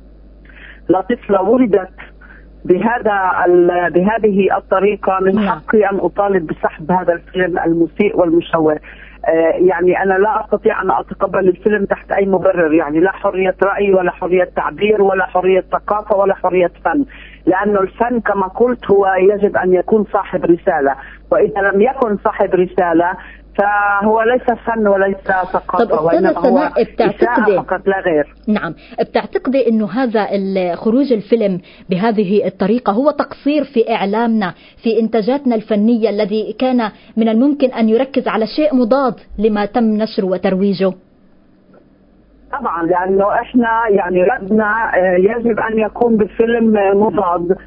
لطفلة ولدت بهذا بهذه الطريقة من حقي أن أطالب بسحب هذا الفيلم المسيء والمشوه. يعني أنا لا أستطيع أن أتقبل الفيلم تحت أي مبرر، يعني لا حرية رأي ولا حرية تعبير ولا حرية ثقافة ولا حرية فن، لأنه الفن كما قلت هو يجب أن يكون صاحب رسالة، وإذا لم يكن صاحب رسالة فهو ليس فن وليس ثقافة، وإنما هو إساءة فقط لا غير. نعم، بتعتقدي إنه هذا خروج الفيلم بهذه الطريقة هو تقصير في إعلامنا في إنتاجاتنا الفنية الذي كان من الممكن أن يركز على شيء مضاد لما تم نشره وترويجه؟ طبعا، لأنه إحنا يعني ردنا يجب أن يكون بفيلم مضاد،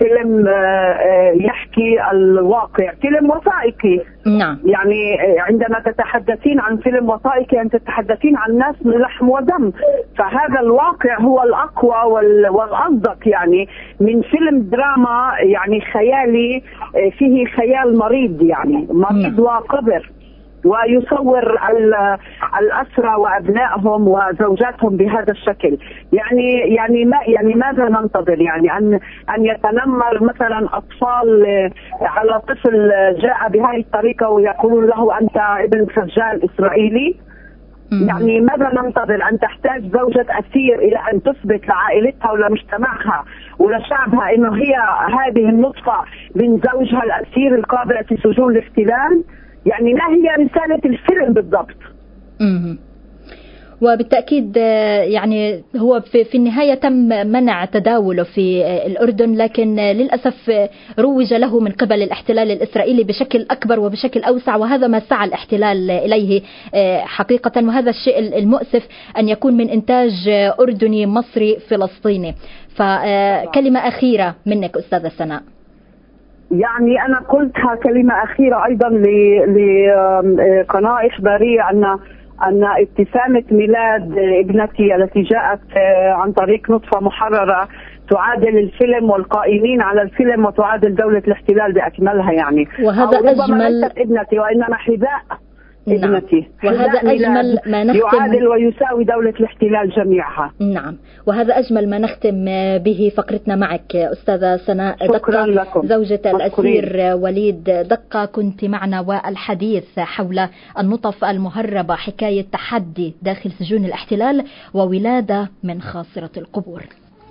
فيلم يحكي الواقع، فيلم وثائقي. نعم. يعني عندما تتحدثين عن فيلم وثائقي أنت تتحدثين عن ناس من لحم ودم، فهذا الواقع هو الأقوى والأصدق يعني من فيلم دراما يعني خيالي فيه خيال مريض، يعني مريض وقبر، ويصور الأسرى وأبنائهم وزوجاتهم بهذا الشكل. يعني يعني ما يعني ماذا ننتظر؟ يعني أن أن يتنمر مثلا أطفال على طفل جاء بهذه الطريقة ويقولون له أنت ابن سجال إسرائيلي؟ يعني ماذا ننتظر؟ أن تحتاج زوجة أسير إلى أن تثبت لعائلتها ولمجتمعها ولشعبها إنه هي هذه النطفة من زوجها الأسير القابع في سجون الاحتلال؟ يعني ما هي رسالة الفيلم بالضبط؟ امم وبالتأكيد يعني هو في, في النهاية تم منع تداوله في الأردن، لكن للأسف روج له من قبل الاحتلال الإسرائيلي بشكل أكبر وبشكل أوسع، وهذا ما سعى الاحتلال إليه حقيقة. وهذا الشيء المؤسف أن يكون من إنتاج أردني مصري فلسطيني. فكلمة أخيرة منك أستاذة سناء. يعني أنا قلتها كلمة أخيرة أيضا لقناة إخبارية أن أن ابتسامة ميلاد ابنتي التي جاءت عن طريق نطفة محررة تعادل الفيلم والقائمين على الفيلم وتعادل دولة الاحتلال بأكملها. يعني وهذا أجمل ابنتي وإنما حذاء ابنتي. نعم. وهذا أجمل ما نختم يعادل ويساوي دولة الاحتلال جميعها. نعم، وهذا أجمل ما نختم به فقرتنا معك أستاذة سناء دقة، لكم. زوجة الأسير وليد دقة، كنت معنا والحديث حول النطف المهربة، حكاية تحدي داخل سجون الاحتلال وولادة من خاصرة القبور.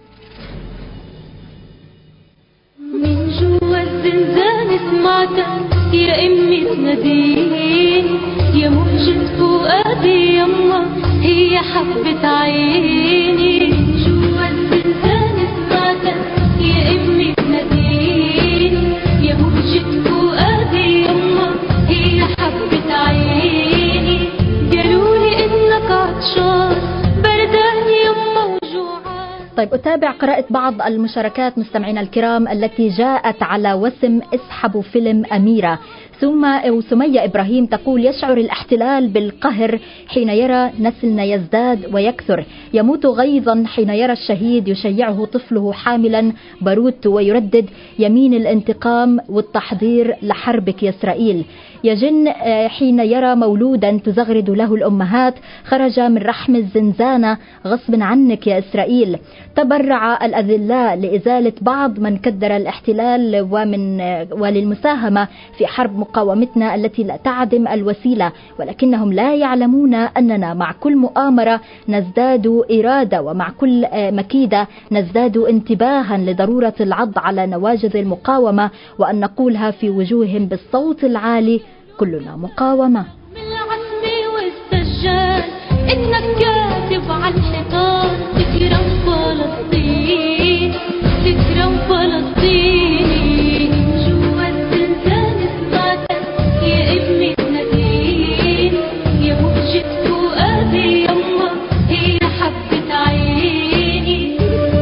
من جوا الزنزان سمعتك يا امي تناديني، يا موجة فؤادي يما هي حبة عيني. من جوا الزنزان سمعتك يا امي تناديني، يا موجة فؤادي يما هي حبة عيني. قالولي انك عطشان بردان يما وجوعان. طيب أتابع قراءة بعض المشاركات مستمعينا الكرام التي جاءت على وسم اسحبوا فيلم أميرة. ثم سمية إبراهيم تقول يشعر الاحتلال بالقهر حين يرى نسلنا يزداد ويكثر، يموت غيظا حين يرى الشهيد يشيعه طفله حاملا باروت ويردد يمين الانتقام والتحضير لحربك يا إسرائيل. يجن حين يرى مولودا تزغرد له الأمهات خرج من رحم الزنزانة غصب عنك يا إسرائيل. تبرع الأذلاء لإزالة بعض من كدر الاحتلال ومن وللمساهمة في حرب مقاومتنا التي لا تعدم الوسيلة، ولكنهم لا يعلمون أننا مع كل مؤامرة نزداد إرادة، ومع كل مكيدة نزداد انتباها لضرورة العض على نواجذ المقاومة، وأن نقولها في وجوههم بالصوت العالي كلنا مقاومة. من العزم والسجاد إنك كاتب على الحيطان تكرم فلسطين تكرم فلسطين. جوا الزنزان سمعتك يا ابني تناديني، يا موجة فؤادي يما هي حبة عيني.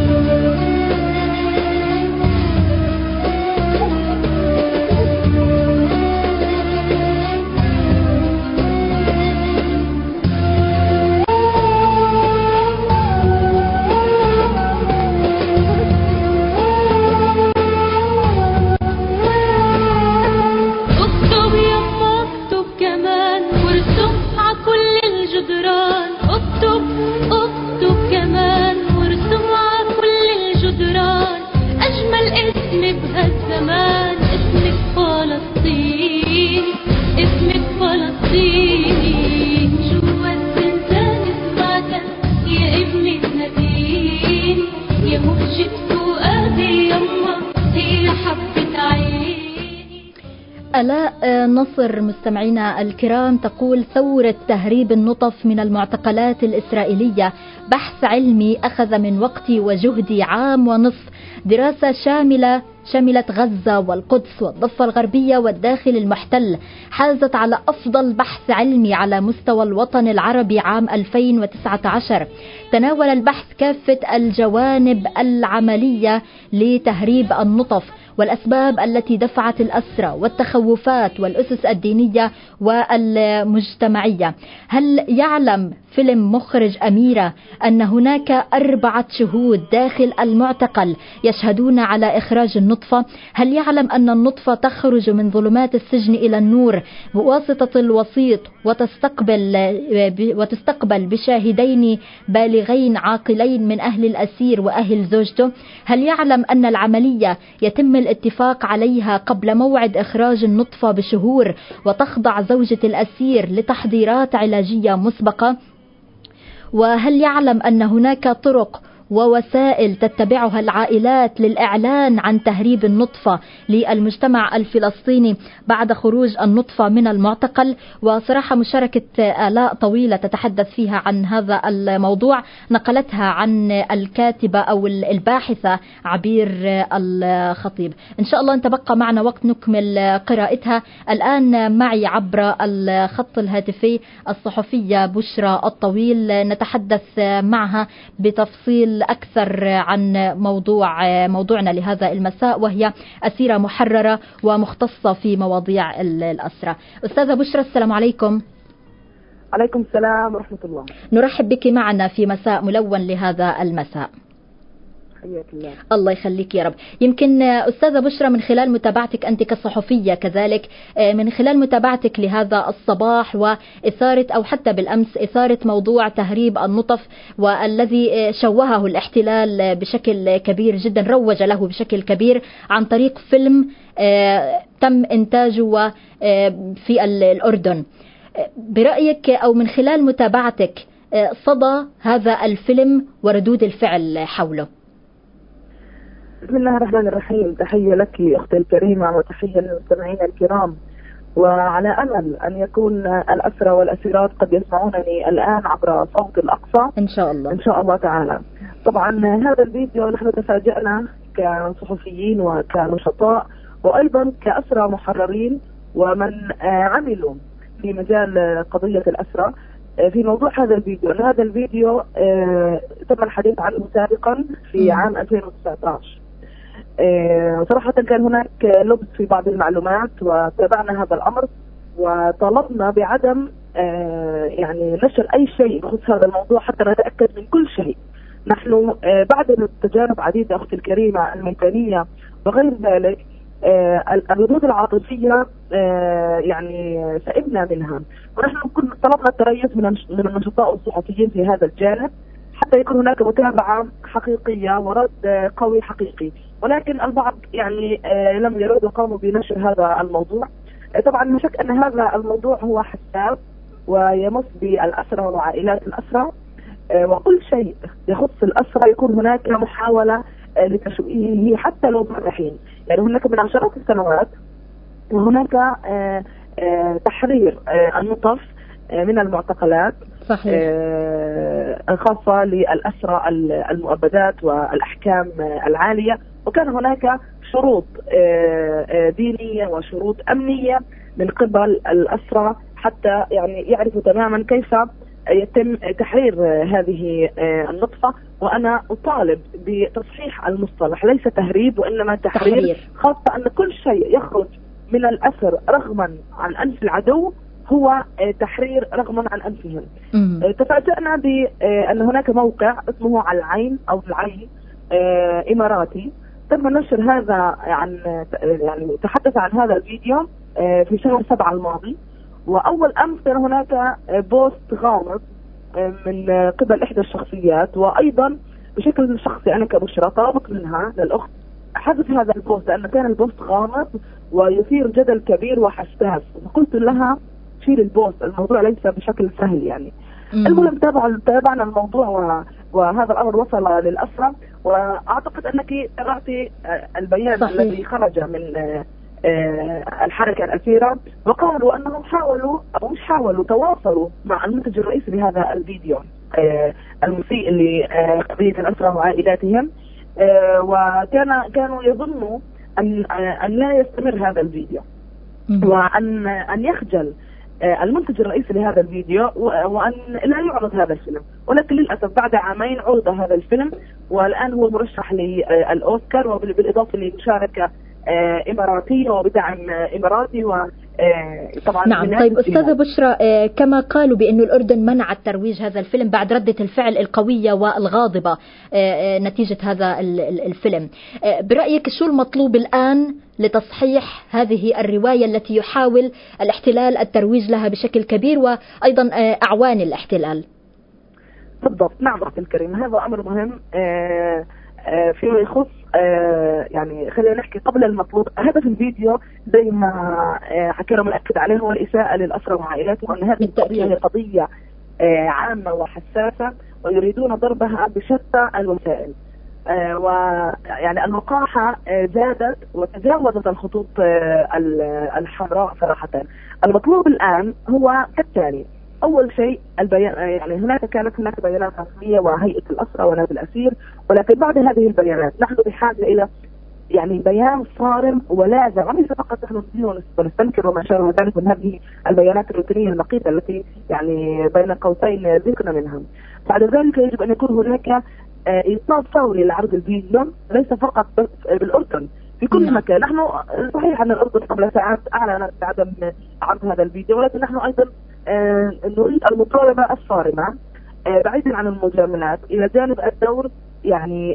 آلاء نصر مستمعينا الكرام تقول ثورة تهريب النطف من المعتقلات الإسرائيلية بحث علمي أخذ من وقتي وجهدي عام ونصف، دراسة شاملة شملت غزة والقدس والضفة الغربية والداخل المحتل، حازت على أفضل بحث علمي على مستوى الوطن العربي عام ألفين وتسعة عشر. تناول البحث كافة الجوانب العملية لتهريب النطف والأسباب التي دفعت الأسرى والتخوفات والأسس الدينية والمجتمعية. هل يعلم فيلم مخرج أميرة أن هناك أربعة شهود داخل المعتقل يشهدون على إخراج النطفة؟ هل يعلم أن النطفة تخرج من ظلمات السجن إلى النور بواسطة الوسيط وتستقبل وتستقبل بشاهدين بالغين عاقلين من أهل الأسير وأهل زوجته؟ هل يعلم أن العملية يتم الاتفاق عليها قبل موعد إخراج النطفة بشهور وتخضع زوجة الأسير لتحضيرات علاجية مسبقة؟ وهل يعلم أن هناك طرق ووسائل تتبعها العائلات للإعلان عن تهريب النطفة للمجتمع الفلسطيني بعد خروج النطفة من المعتقل؟ وصراحة مشاركة آلاء طويلة تتحدث فيها عن هذا الموضوع نقلتها عن الكاتبة أو الباحثة عبير الخطيب. إن شاء الله نتبقى معنا وقت نكمل قراءتها. الآن معي عبر الخط الهاتفي الصحفية بشرى الطويل، نتحدث معها بتفصيل أكثر عن موضوع موضوعنا لهذا المساء، وهي أسيرة محررة ومختصة في مواضيع الأسرة. أستاذة بشرى، السلام عليكم. عليكم السلام ورحمة الله. نرحب بك معنا في مساء ملون لهذا المساء. الله. الله يخليك يا رب. يمكن أستاذة بشرى من خلال متابعتك أنت كصحفية كذلك، من خلال متابعتك لهذا الصباح وإثارة أو حتى بالأمس إثارة موضوع تهريب النطف والذي شوهه الاحتلال بشكل كبير جدا، روج له بشكل كبير عن طريق فيلم تم إنتاجه في الأردن. برأيك أو من خلال متابعتك صدى هذا الفيلم وردود الفعل حوله؟ بسم الله الرحمن الرحيم. تحية لك أختي الكريمة وتحية للمستمعين الكرام، وعلى أمل أن يكون الأسرى والأسيرات قد يسمعونني الآن عبر صوت الأقصى إن شاء الله إن شاء الله تعالى. طبعا هذا الفيديو نحن تفاجأنا كصحفيين وكنشطاء وأيضا كأسرى محررين ومن عملوا في مجال قضية الأسرى في موضوع هذا الفيديو. هذا الفيديو تم الحديث عنه سابقا في عام ألفين وتسعة عشر. صراحة كان هناك لبس في بعض المعلومات وتابعنا هذا الأمر وطلبنا بعدم يعني نشر أي شيء بخصوص هذا الموضوع حتى نتأكد من كل شيء. نحن بعد تجارب عديدة أختي الكريمة الميدانية وغير ذلك الردود العاطفية يعني سئمنا منها، ونحن كنا طلبنا التريث من من النشطاء والصحفيين في هذا الجانب حتى يكون هناك متابعة حقيقية ورد قوي حقيقي، ولكن البعض يعني لم يرد وقاموا بنشر هذا الموضوع. طبعا لا شك أن هذا الموضوع هو حساس ويمس بالأسرى وعائلات الأسرى، وكل شيء يخص الأسرى يكون هناك محاولة لتشويهه حتى لو بعد حين. يعني هناك من عشرات السنوات وهناك آآ آآ تحرير النطف من المعتقلات صحيح. الخاصة للأسرى المؤبدات والأحكام العالية، وكان هناك شروط دينية وشروط أمنية من قبل الأسرى حتى يعني يعرفوا تماما كيف يتم تحرير هذه النطفة. وأنا أطالب بتصحيح المصطلح، ليس تهريب وإنما تحرير, تحرير. خاصة أن كل شيء يخرج من الأسر رغما عن أنف العدو هو تحرير رغما عن أنفهم. تفاجأنا بأن هناك موقع اسمه على العين أو العين إماراتي تم نشر هذا عن يعني تحدث عن هذا الفيديو في شهر سبعة الماضي، وأول أمس كان هناك بوست غامض من قبل إحدى الشخصيات، وأيضا بشكل شخصي أنا كبشرى طلبت منها للأخت حذف هذا البوست لأن كان البوست غامض ويثير جدل كبير وحساس، فقلت لها شيل البوست، الموضوع ليس بشكل سهل يعني. المهم تابعنا الموضوع وهذا الأمر وصل للأسرى، وأعتقد أنك قرأتي البيان صحيح. الذي خرج من الحركة الأخيرة، وقالوا أنهم حاولوا أو مش حاولوا تواصلوا مع المنتج الرئيسي لهذا الفيديو المسيء لقضية الأسرى وعائلاتهم، وكان كانوا يظنوا أن أن لا يستمر هذا الفيديو، وأن أن يخجل المنتج الرئيسي لهذا الفيديو وأن لا يعرض هذا الفيلم. ولكن للأسف بعد عامين عرض هذا الفيلم، والآن هو مرشح للأوسكار، وبالإضافة لمشاركة إماراتية وبدعم إماراتي. وطبعا نعم. طيب أستاذة بشرى، كما قالوا بأن الأردن منعت ترويج هذا الفيلم بعد ردة الفعل القوية والغاضبة نتيجة هذا الفيلم، برأيك شو المطلوب الآن لتصحيح هذه الرواية التي يحاول الاحتلال الترويج لها بشكل كبير وأيضا أعوان الاحتلال؟ بالضبط. نعم أختي الكريمة، هذا أمر مهم فيما يخص يعني خلينا نحكي قبل المطلوب. هدف الفيديو زي ما حكينا مؤكد عليه هو الإساءة للأسرى وعائلاتهم، وأن هذه القضية هي قضية عامة وحساسة ويريدون ضربها بشتى الوسائل. ويعني الوقاحة زادت وتجاوزت الخطوط الحمراء صراحة. المطلوب الآن هو كالتالي: أول شيء البيان، يعني هناك كانت هناك بيانات رسمية وهيئة الأسرى ونادي الأسير، ولكن بعد هذه البيانات نحن بحاجة إلى يعني بيان صارم ولازم، وليس فقط نحن نستنكر وما شابه ذلك من هذه البيانات الروتينية المقيتة التي يعني بين قوسين ذكرنا منها. بعد ذلك يجب أن يكون هناك إيصال فوري لعرض الفيديو، ليس فقط بالأردن، في كل مكان. نحن صحيح أن الأردن قبل ساعات أعلنت بعدم عرض هذا الفيديو، ولكن نحن أيضا نريد المطالبة الصارمة بعيدا عن المجاملات إلى جانب الدور يعني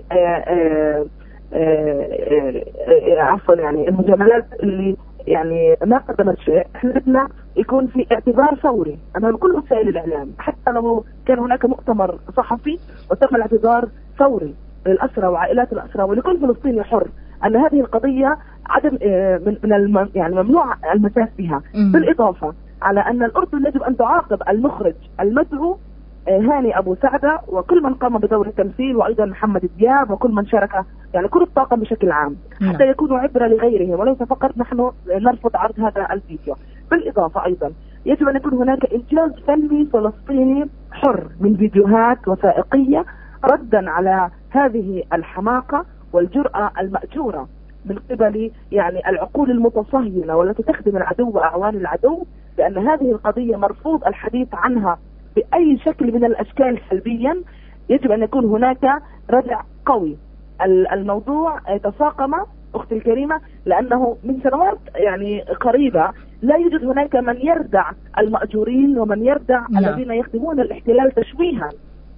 عفوا يعني المجاملات اللي يعني ما قدمت شيء. احنا بدنا يكون في اعتبار فوري امام كل وسائل الاعلام، حتى لو كان هناك مؤتمر صحفي وتم الاعتذار فوري للاسرى وعائلات الاسرى ولكل فلسطيني حر ان هذه القضيه عدم من من يعني ممنوع المساس بها. بالاضافه على ان الاردن يجب ان تعاقب المخرج المدعو هاني أبو سعدة وكل من قام بدور التمثيل، وأيضا محمد دياب وكل من شارك يعني كل الطاقم بشكل عام، حتى يكونوا عبرة لغيرهم وليس فقط نحن نرفض عرض هذا الفيديو. بالإضافة أيضا يجب أن يكون هناك إنجاز فني فلسطيني حر من فيديوهات وثائقية ردا على هذه الحماقة والجرأة المأجورة من قبل يعني العقول المتصهينة والتي تخدم العدو وأعوان العدو، لأن هذه القضية مرفوض الحديث عنها بأي شكل من الأشكال سلبيا. يجب أن يكون هناك ردع قوي. الموضوع تفاقم أختي الكريمة لأنه من سنوات يعني قريبة لا يوجد هناك من يردع المأجورين ومن يردع لا. الذين يخدمون الاحتلال تشويها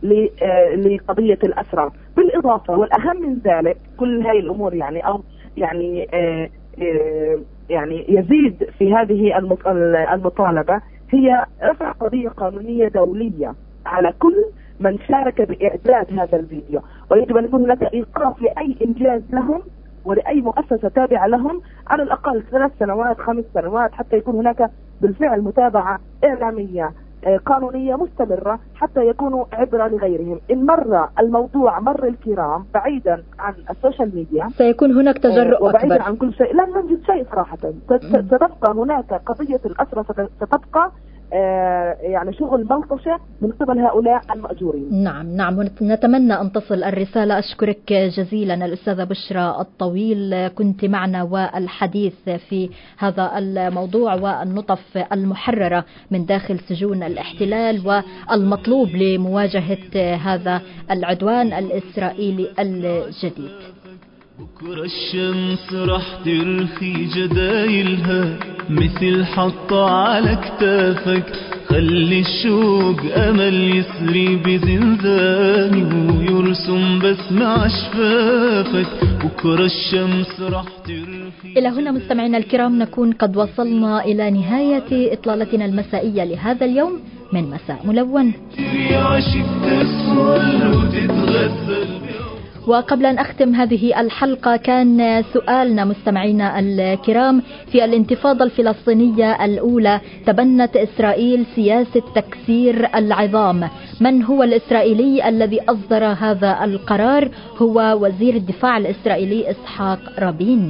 لقضية الأسرى. بالإضافة والأهم من ذلك كل هذه الأمور يعني أو يعني آآ آآ يعني يزيد في هذه المطالبة هي رفع قضية قانونية دولية على كل من شارك بإعداد هذا الفيديو، ويجب أن يكون هناك إيقاف لأي إنجاز لهم ولأي مؤسسة تابعة لهم على الأقل ثلاث سنوات خمس سنوات، حتى يكون هناك بالفعل متابعة إعلامية قانونية مستمرة حتى يكونوا عبرة لغيرهم. إن مر الموضوع مر الكرام بعيدا عن السوشيال ميديا سيكون هناك تجرؤ وبعيدا أكبر عن كل شيء، لن نجد شيء صراحة. ستبقى هناك قضية الأسرى، ستبقى يعني شغل ملطشة من قبل هؤلاء المأجورين. نعم نعم نتمنى أن تصل الرسالة. أشكرك جزيلا الأستاذة بشرى الطويل، كنت معنا والحديث في هذا الموضوع والنطف المحررة من داخل سجون الاحتلال والمطلوب لمواجهة هذا العدوان الإسرائيلي الجديد. بكرة الشمس رح ترخي جدايلها مثل حطة على كتافك، خلي الشوق أمل يسري بزنزاني ويرسم بسمة عشفافك. بكرة الشمس رح ترخي. إلى هنا مستمعينا الكرام نكون قد وصلنا إلى نهاية إطلالتنا المسائية لهذا اليوم من مساء ملون. وقبل أن أختم هذه الحلقة كان سؤالنا مستمعينا الكرام: في الانتفاضة الفلسطينية الأولى تبنت إسرائيل سياسة تكسير العظام، من هو الإسرائيلي الذي أصدر هذا القرار؟ هو وزير الدفاع الإسرائيلي إسحاق رابين.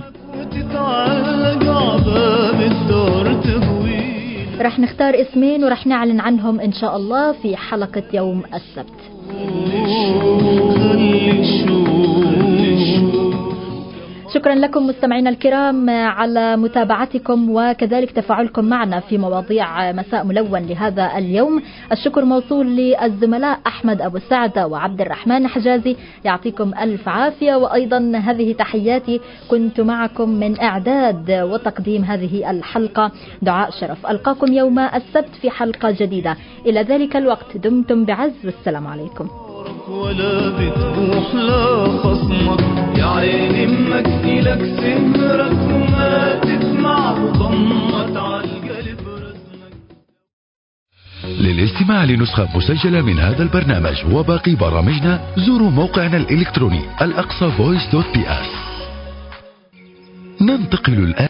رح نختار اسمين ورح نعلن عنهم إن شاء الله في حلقة يوم السبت. شكرا لكم مستمعينا الكرام على متابعتكم وكذلك تفاعلكم معنا في مواضيع مساء ملون لهذا اليوم. الشكر موصول للزملاء أحمد أبو السعدة وعبد الرحمن حجازي، يعطيكم ألف عافية. وأيضا هذه تحياتي، كنت معكم من إعداد وتقديم هذه الحلقة دعاء شرف. ألقاكم يوم السبت في حلقة جديدة. إلى ذلك الوقت دمتم بعز والسلام عليكم. ولا بتبوح لا خصمك يا عيني امك لك سهرك وما تسمع وضمت عالقلب رسمك. للاستماع لنسخة مسجلة من هذا البرنامج وباقي برامجنا زوروا موقعنا الإلكتروني الأقصى فويس دوت بي اس. ننتقل الآن